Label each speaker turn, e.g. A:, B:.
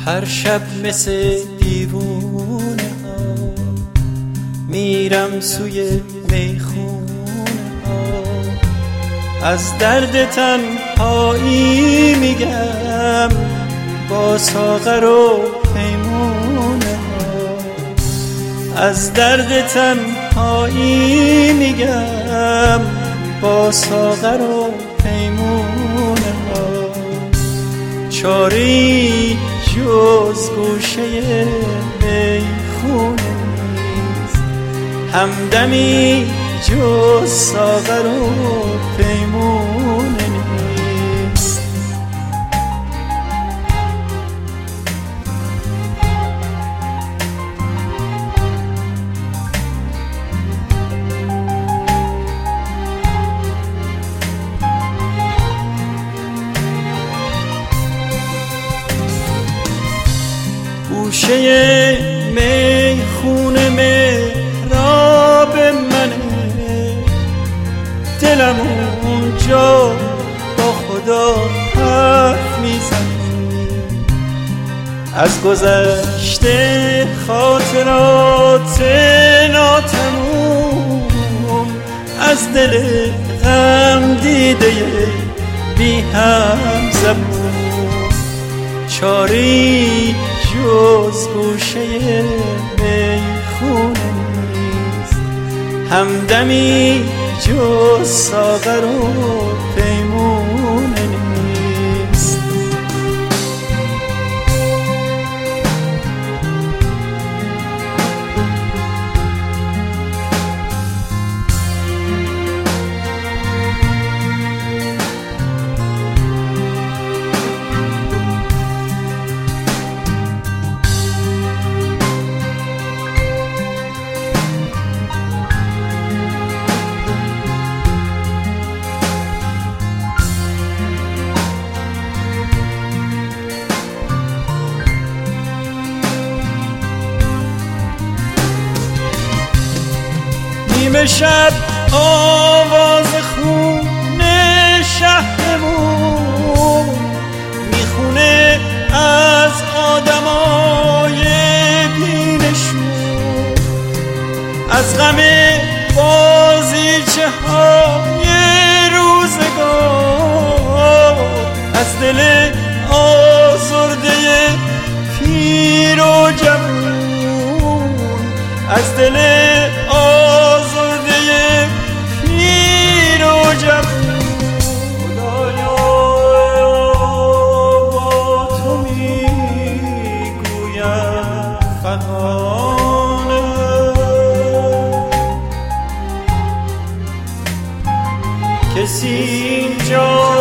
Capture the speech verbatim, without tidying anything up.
A: هر شب مثل دیوونه ها میرم سوی میخونه ها، از درد تنهایی میگم با ساغر و پیمونه ها، از درد تنهایی میگم با ساغر و پیمونه ها. چاری جز گوشه میخونه نیست، همدمی جز ساغر و پیمونه نیست. گوشه میخونه محراب منه، دلم اونجا با خدا حرف میزنه، از گذشته خاطرات ناتموم، از دل غم دیده بی هم زبون. چاری جز گوشه میخونه نیست، همدمی جز ساغر و پیمونه نیست. نیمه شب آواز خونه شهرمون میخونه از آدمای بینشون، از غم بازیچه های روزگار، از دل آزرده پیر و جوون، از دل آزرده پیر و جوون. خدایا با تو میگویم فغانه، کسی اینجا